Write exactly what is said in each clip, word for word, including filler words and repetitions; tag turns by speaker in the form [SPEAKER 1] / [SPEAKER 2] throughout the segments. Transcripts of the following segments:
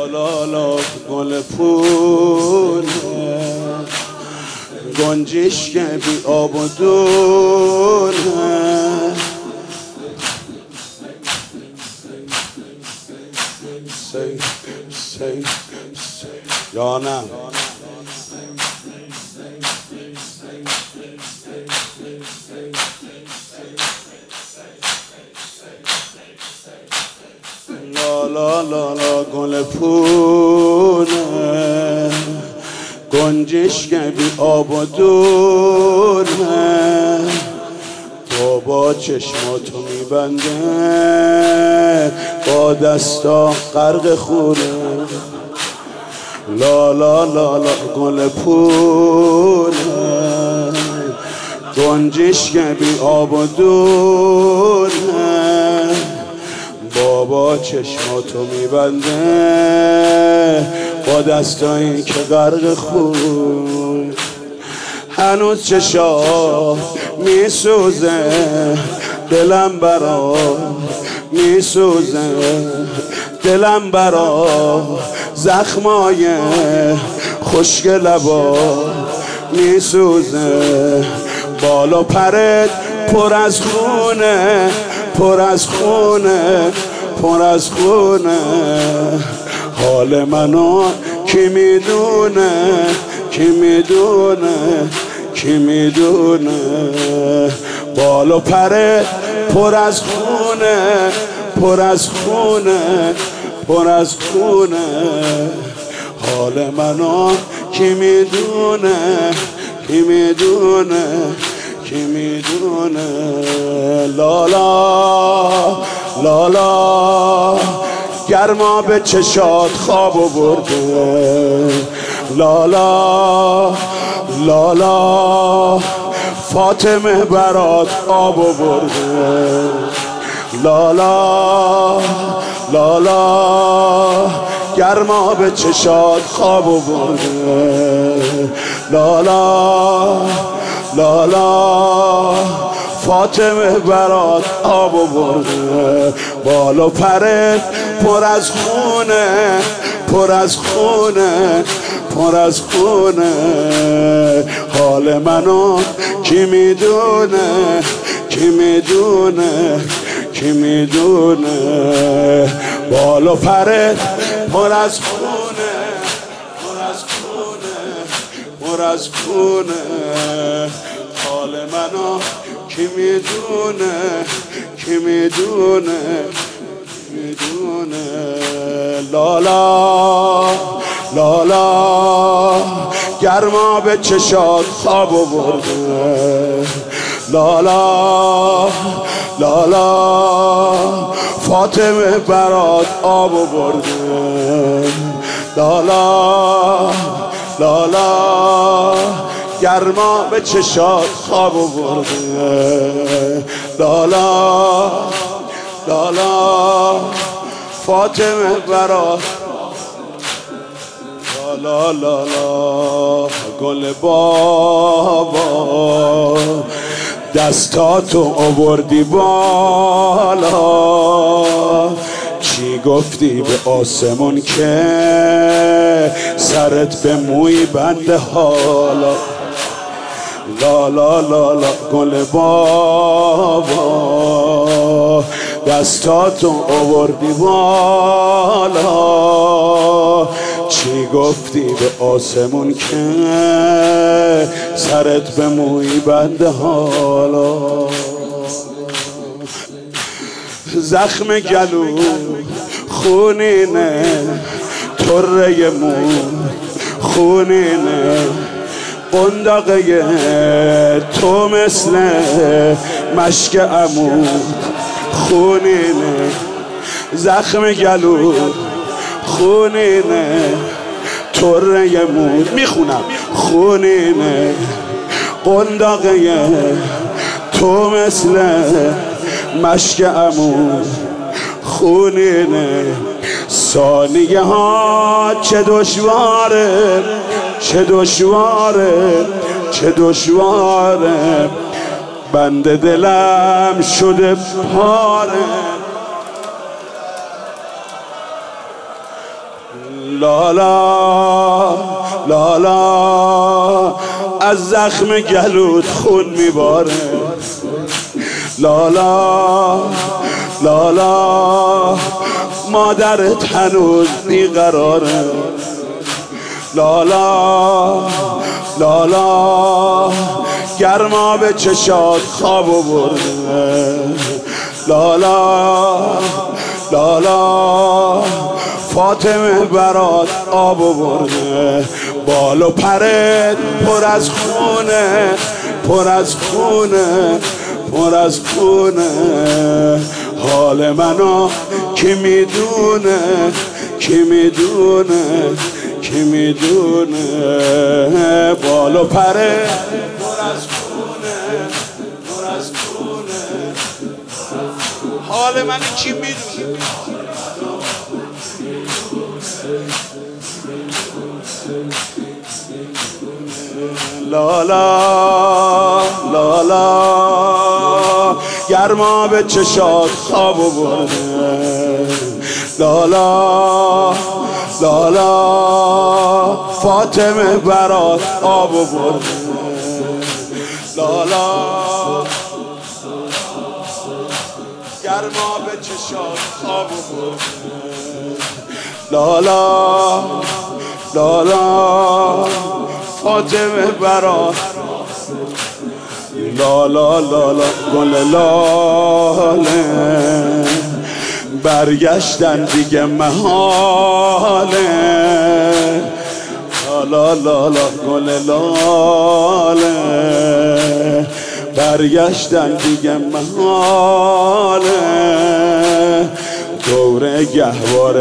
[SPEAKER 1] لا لا گل پونه گنجش که بی آب و دونه سی سی سی جانم لا لا لا لا گل پونه گنجش که بی آب و دونه بابا چشماتو میبنده با دستا غرق خوره لا لا لا لا گل پونه گنجش که بی آب و دونه بابا چشماتو میبنده با دستایی که غرق خون هنوز چشا میسوزه دلم برا میسوزه دلم برا زخمای خشک لبا میسوزه بالا پرت پر از خونه پر از خونه پر از خونه حال منو کی میدونه کی میدونه کی میدونه بالا پره پر از خونه پر از خونه پر از خونه حال منو کی میدونه کی میدونه کی میدونه لالا لالا گرما به چشات خواب آورده لالا لالا فاطمه برات آب آورده لالا لالا گرما به چشات خواب آورده لالا لالا فاطمه برات آب آورده بالا پرت پر از خونه پر از خونه پر از خونه حال منو کی میدونه کی میدونه کی میدونه بالا پرت پر از خونه پر از خونه پر از خونه حال منو کی میدونه کی میدونه میدونه لالا لالا گرما به چشات خواب آورده لالا لالا فاطمه برات آب آورده لالا لالا گرما به چشات خواب آورده لالا لالا فاطمه برات لا لا لا گل بابا دستاتو آوردی بالا چی گفتی به آسمون که سرت به موی بنده حالا لا لا لا لا گل بابا دستاتو آوردی بالا چی گفتی به آسمون که سرت به موی بنده حالا زخم گلو خونینه طره مو خونینه قنداقه تو مثل مشک عمود خونینه زخم گلو خونینه طره مود میخونم خونینه قنداقه تو مثل مشک عمود خونینه ثانیه ها چه دشواره چه دشواره چه دشواره بنده دلم شده پاره لالا لالا از زخم گلوت خون میباره لالا لالا مادرت هنوز بیقراره لالا لالا گرما به چشات خوابو برده لالا لالا فاطمه برات آبو برده بال و پرت پر از خونه پر از خونه پر از خونه حال منو کی میدونه کی میدونه کی میدونه بال و پرت پر از خونه پر از خونه حال منو کی میدونه لالا لالا گرما به چشات خوابو برده لالا لالا فاطمه برات آبو برده لالا گرما به چشات خوابو برده لالا لالا فاطمه برات لالا لالا گل لاله برگشتن دیگه محاله لالا لالا گل لاله برگشتن دیگه محاله دوره گهواره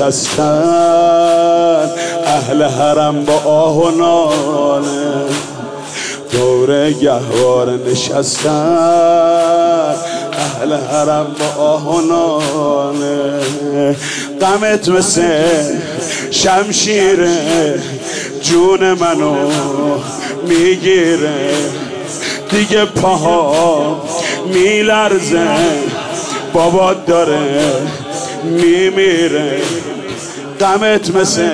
[SPEAKER 1] نشستن اهل حرم با آه و ناله دوره گهواره نشستن اهل حرم با آه و ناله غمت مثل شمشیره جون منو میگیره دیگه پاها میلرزه بابات داره میمیره غمت مثل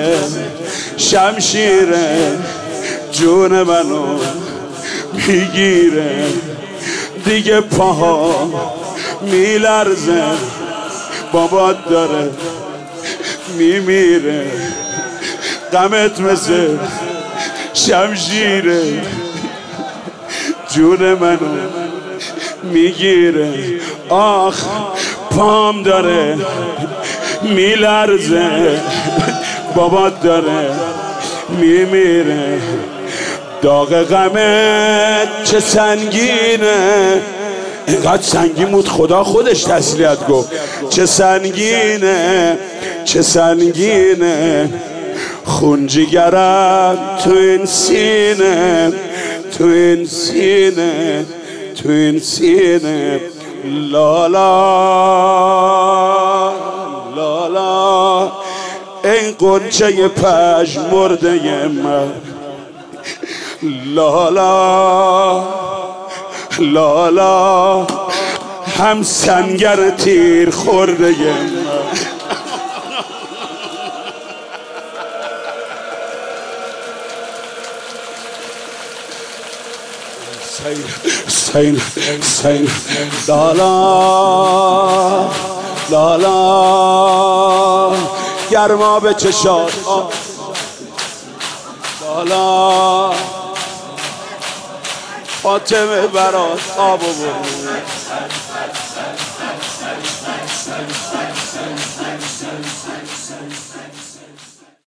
[SPEAKER 1] شمشیره جون منو میگیره دیگه پاها میلرزه بابات داره میمیره غمت مثل شمشیره جون منو میگیره آخ پام داره میلرزه بابات داره میمیره داغ غمت چه سنگینه اینقدر سنگین بود خدا خودش تسلیت گفت چه سنگینه چه سنگینه خون جگرم تو این سینه تو این سینه تو این سینه لالا لالا این قنچه پژمرده من لالا لالا هم سنگر تیر خورده من سین سین لالا لالا گرما به چشات لالا فاطمه برات آب و برد